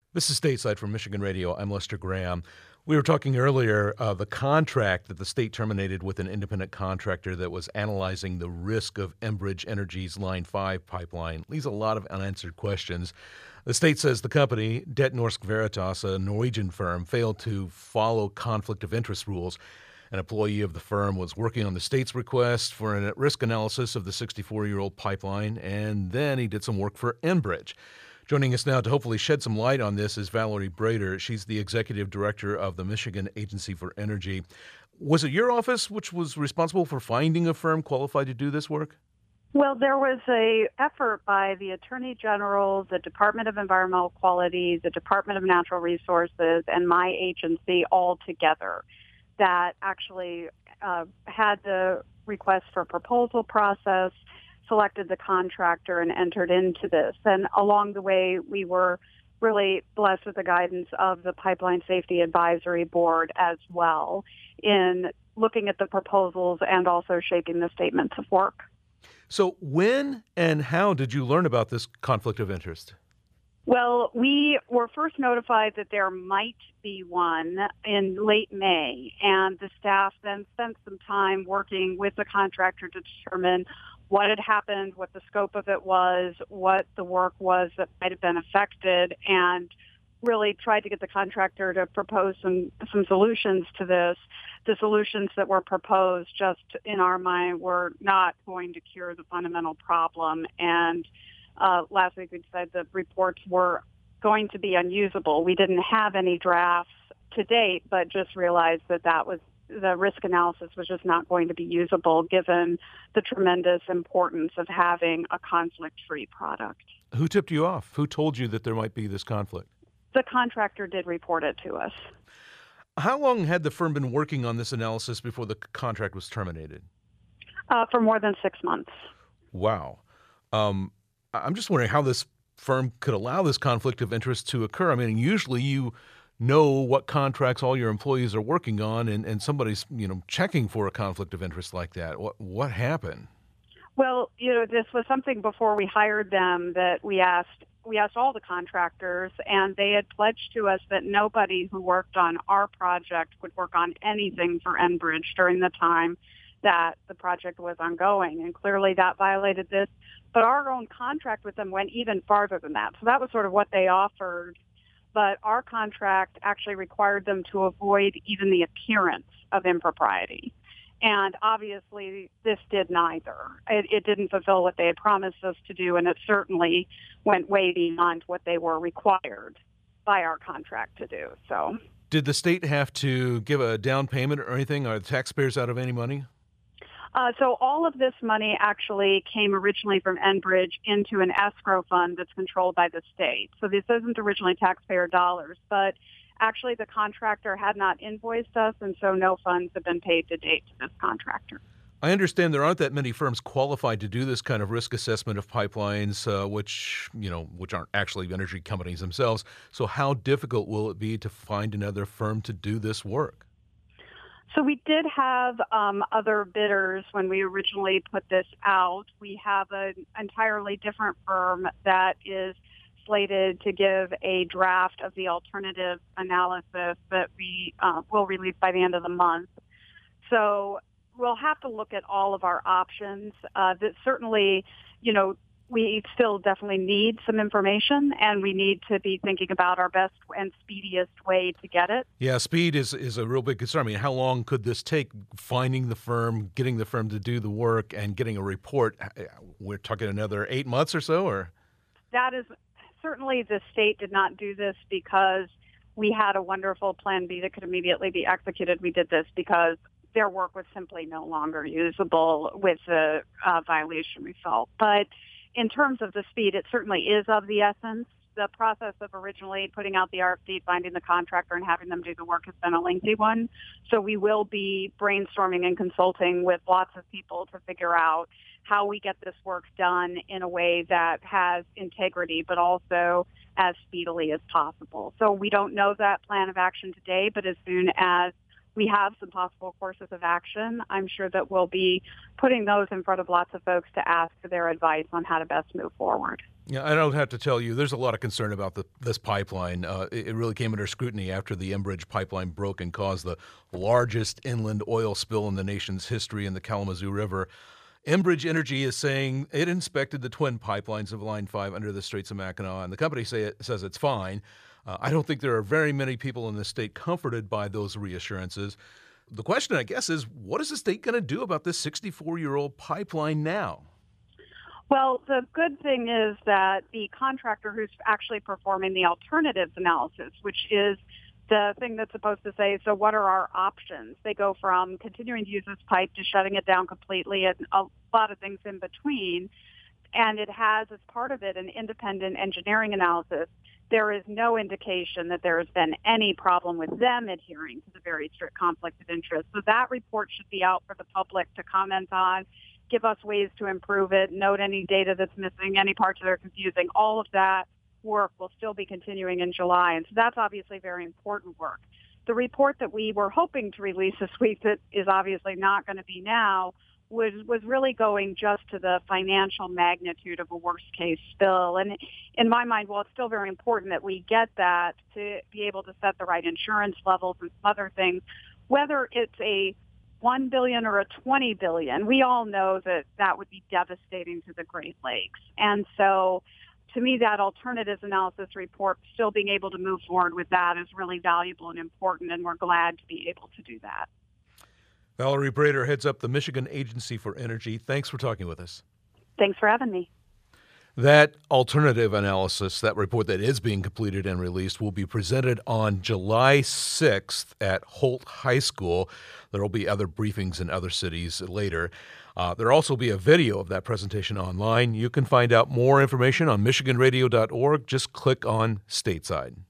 This is Stateside from Michigan Radio. I'm Lester Graham. We were talking earlier, the contract that the state terminated with an independent contractor that was analyzing the risk of Enbridge Energy's Line 5 pipeline leaves a lot of unanswered questions. The state says the company, Det Norsk Veritas, a Norwegian firm, failed to follow conflict of interest rules. An employee of the firm was working on the state's request for a risk analysis of the 64-year-old pipeline, and then he did some work for Enbridge. Joining us now to hopefully shed some light on this is Valerie Brader. She's the executive director of the Michigan Agency for Energy. Was it your office which was responsible for finding a firm qualified to do this work? Well, there was a effort by the Attorney General, the Department of Environmental Quality, the Department of Natural Resources, and my agency all together that actually had the request for proposal process, selected the contractor, and entered into this. And along the way, we were really blessed with the guidance of the Pipeline Safety Advisory Board as well in looking at the proposals and also shaping the statements of work. So when and how did you learn about this conflict of interest? Well, we were first notified that there might be one in late May, and the staff then spent some time working with the contractor to determine what had happened, what the scope of it was, what the work was that might have been affected, and really tried to get the contractor to propose some solutions to this. The solutions that were proposed, just in our mind, were not going to cure the fundamental problem. And last week we decided the reports were going to be unusable. We didn't have any drafts to date, but just realized that the risk analysis was just not going to be usable given the tremendous importance of having a conflict-free product. Who tipped you off? Who told you that there might be this conflict? The contractor did report it to us. How long had the firm been working on this analysis before the contract was terminated? For more than 6 months. Wow. I'm just wondering how this firm could allow this conflict of interest to occur. I mean, usually you know what contracts all your employees are working on, and somebody's, checking for a conflict of interest like that. What happened? Well, this was something before we hired them that we asked all the contractors, and they had pledged to us that nobody who worked on our project would work on anything for Enbridge during the time that the project was ongoing. And clearly that violated this. But our own contract with them went even farther than that. So that was sort of what they offered. But our contract actually required them to avoid even the appearance of impropriety. And obviously, this did neither. It didn't fulfill what they had promised us to do, and it certainly went way beyond what they were required by our contract to do. So, did the state have to give a down payment or anything? Are the taxpayers out of any money? So all of this money actually came originally from Enbridge into an escrow fund that's controlled by the state. So this isn't originally taxpayer dollars, but actually the contractor had not invoiced us, and so no funds have been paid to date to this contractor. I understand there aren't that many firms qualified to do this kind of risk assessment of pipelines, which aren't actually energy companies themselves. So how difficult will it be to find another firm to do this work? So we did have other bidders when we originally put this out. We have an entirely different firm that is slated to give a draft of the alternative analysis that we will release by the end of the month. So we'll have to look at all of our options. That certainly, we still definitely need some information, and we need to be thinking about our best and speediest way to get it. Yeah, speed is a real big concern. I mean, how long could this take, finding the firm, getting the firm to do the work, and getting a report? We're talking another 8 months or so, or? That is certainly, the state did not do this because we had a wonderful plan B that could immediately be executed. We did this because their work was simply no longer usable with the violation we felt. But in terms of the speed, it certainly is of the essence. The process of originally putting out the RFP, finding the contractor, and having them do the work has been a lengthy one. So we will be brainstorming and consulting with lots of people to figure out how we get this work done in a way that has integrity, but also as speedily as possible. So we don't know that plan of action today, but as soon as we have some possible courses of action, I'm sure that we'll be putting those in front of lots of folks to ask for their advice on how to best move forward. Yeah, I don't have to tell you, there's a lot of concern about this pipeline. It really came under scrutiny after the Enbridge pipeline broke and caused the largest inland oil spill in the nation's history in the Kalamazoo River. Enbridge Energy is saying it inspected the twin pipelines of Line 5 under the Straits of Mackinac, and the company says it's fine. I don't think there are very many people in the state comforted by those reassurances. The question, I guess, is what is the state going to do about this 64-year-old pipeline now? Well, the good thing is that the contractor who's actually performing the alternatives analysis, which is the thing that's supposed to say, so what are our options? They go from continuing to use this pipe to shutting it down completely and a lot of things in between. And it has, as part of it, an independent engineering analysis. There is no indication that there has been any problem with them adhering to the very strict conflict of interest. So that report should be out for the public to comment on, give us ways to improve it, note any data that's missing, any parts that are confusing. All of that work will still be continuing in July. And so that's obviously very important work. The report that we were hoping to release this week that is obviously not going to be now was really going just to the financial magnitude of a worst-case spill. And in my mind, while it's still very important that we get that to be able to set the right insurance levels and some other things, whether it's a $1 billion or a $20 billion, we all know that that would be devastating to the Great Lakes. And so to me, that alternatives analysis report, still being able to move forward with that is really valuable and important, and we're glad to be able to do that. Valerie Brader heads up the Michigan Agency for Energy. Thanks for talking with us. Thanks for having me. That alternative analysis, that report that is being completed and released, will be presented on July 6th at Holt High School. There will be other briefings in other cities later. There will also be a video of that presentation online. You can find out more information on MichiganRadio.org. Just click on Stateside.